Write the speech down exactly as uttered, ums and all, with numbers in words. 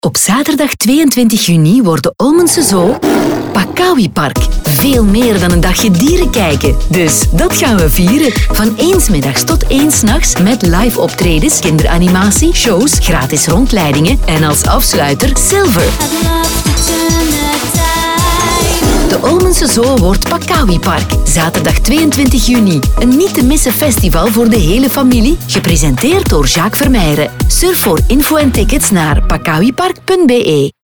Op zaterdag tweeëntwintig juni wordt de Olmense Zoo Pakawipark. Veel meer dan een dagje dieren kijken. Dus dat gaan we vieren. Van één 's middags tot één 's nachts met live optredens, kinderanimatie, shows, gratis rondleidingen en als afsluiter Silver. De Olmense Zoo wordt Pakawipark. Zaterdag tweeëntwintig juni. Een niet te missen festival voor de hele familie. Gepresenteerd door Jacques Vermeijren. Surf voor info en tickets naar pakawipark punt be.